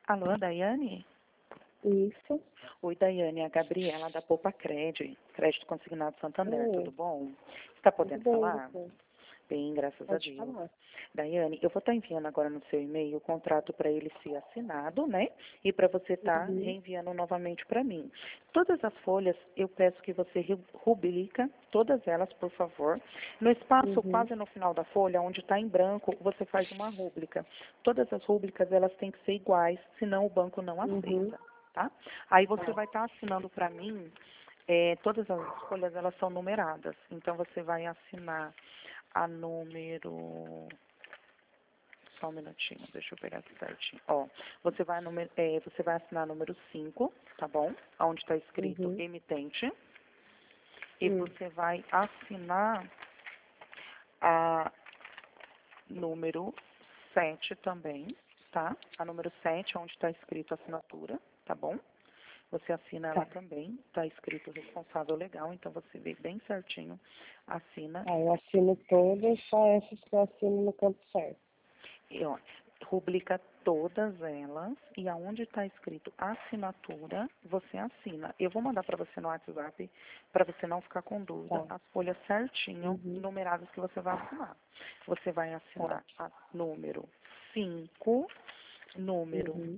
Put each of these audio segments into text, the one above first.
Alô, Daiane? Isso. Oi, Daiane, é a Gabriela da Poupa Crédito Consignado Santander, Oi. tudo bom? Está Tudo podendo bem, falar? você? Bem, graças a Pode Deus. falar. Daiane, eu vou estar enviando agora no seu e-mail o contrato para ele ser assinado, né? E para você estar Uhum. reenviando novamente para mim. Todas as folhas, eu peço que você rubrica todas elas, por favor. No espaço Uhum. quase no final da folha, onde está em branco, você faz uma rúbrica. Todas as rúbricas, elas têm que ser iguais, senão o banco não Uhum. aceita, tá? Aí você vai estar assinando para mim, todas as folhas, elas são numeradas. Então, você vai assinar a número... Só um minutinho, deixa eu pegar aqui certinho. Ó, você vai assinar número 5, tá bom? Onde está escrito Uhum. emitente. E você vai assinar a número 7 também, tá? A número 7, onde está escrito assinatura, tá bom? Você assina ela Tá. também, está escrito responsável legal, então você vê bem certinho, assina. Eu assino todas, só essas que eu assino no campo certo. E, ó, rubrica todas elas e aonde está escrito assinatura, você assina. Eu vou mandar para você no WhatsApp, para você não ficar com dúvida, Tá. as folhas certinho, Uhum. numeradas que você vai assinar. Você vai Tá. assinar a número 5, número Uhum.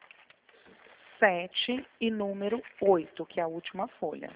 7 e número 8, que é a última folha.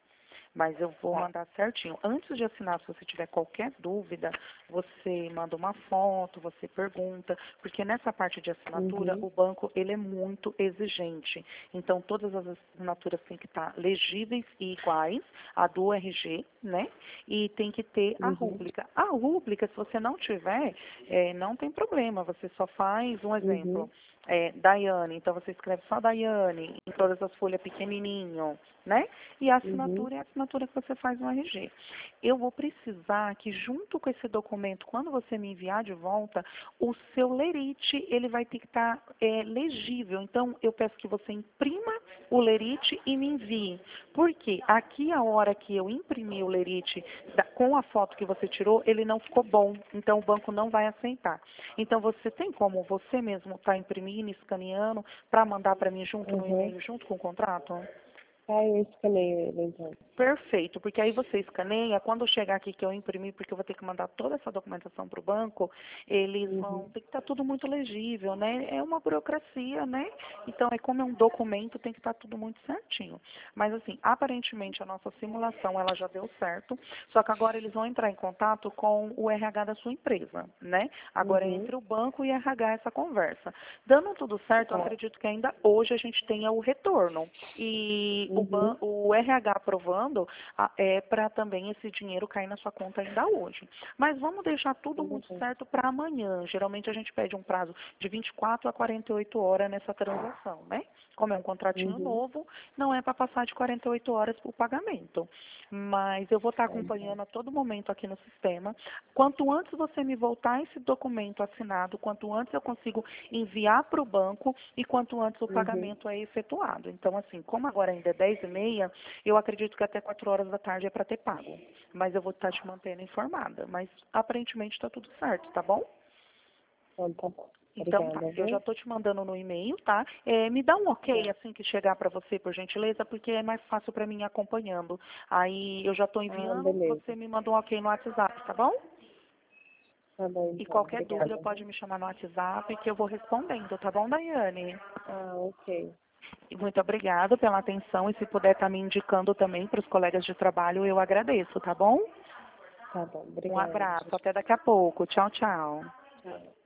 Mas eu vou Tá. mandar certinho. Antes de assinar, se você tiver qualquer dúvida, você manda uma foto, você pergunta, porque nessa parte de assinatura, Uhum. o banco ele é muito exigente. Então, todas as assinaturas têm que estar legíveis e iguais, a do RG, né? E tem que ter a Uhum. rúbrica. A rúbrica, se você não tiver, não tem problema, você só faz um Uhum. exemplo. Daiane, então você escreve só Daiane, em todas as folhas pequenininho, né? E a Uhum. assinatura é a assinatura que você faz no RG. Eu vou precisar que junto com esse documento, quando você me enviar de volta, o seu lerite, ele vai ter que estar legível. Então, eu peço que você imprima o lerite e me envie. Por quê? Aqui, a hora que eu imprimi o lerite com a foto que você tirou, ele não ficou bom. Então, o banco não vai aceitar. Então, você tem como você mesmo estar imprimindo, escaneando, para mandar para mim junto no Uhum. e-mail, junto com o contrato? Eu escaneio ele, então. Perfeito, porque aí você escaneia, quando chegar aqui que eu imprimi, porque eu vou ter que mandar toda essa documentação para o banco, eles vão Uhum. ter que estar tudo muito legível, né? É uma burocracia, né? Então, como é um documento, tem que estar tudo muito certinho. Mas, assim, aparentemente a nossa simulação, ela já deu certo, só que agora eles vão entrar em contato com o RH da sua empresa, né? Agora é Uhum. entre o banco e o RH essa conversa. Dando tudo certo, eu Tá. acredito que ainda hoje a gente tenha o retorno. E Uhum. o RH aprovando é para também esse dinheiro cair na sua conta ainda hoje. Mas vamos deixar tudo Tudo muito bem. certo para amanhã. Geralmente a gente pede um prazo de 24 a 48 horas nessa transação, né? Como é um contratinho Uhum. novo, não é para passar de 48 horas para o pagamento. Mas eu vou estar Então. acompanhando a todo momento aqui no sistema. Quanto antes você me voltar esse documento assinado, quanto antes eu consigo enviar para o banco e quanto antes o Uhum. pagamento é efetuado. Então, assim, como agora ainda é 10h30, eu acredito que até 4 horas da tarde é para ter pago. Mas eu vou estar te mantendo informada. Mas aparentemente está tudo certo, tá bom? Então, tá bom. Então tá, Obrigada, eu já viu? estou te mandando no e-mail, tá? Me dá um ok Tá. assim que chegar para você, por gentileza, porque é mais fácil para mim ir acompanhando. Aí eu já estou enviando, Beleza. você me manda um ok no WhatsApp, tá bom? Tá bom, E então. qualquer dúvida Obrigada, pode viu? me chamar no WhatsApp que eu vou respondendo, tá bom, Daiane? Ok. E muito obrigada pela atenção e se puder estar me indicando também para os colegas de trabalho, eu agradeço, tá bom? Tá bom. Um Obrigada. abraço, até daqui a pouco. Tchau, tchau. Tchau.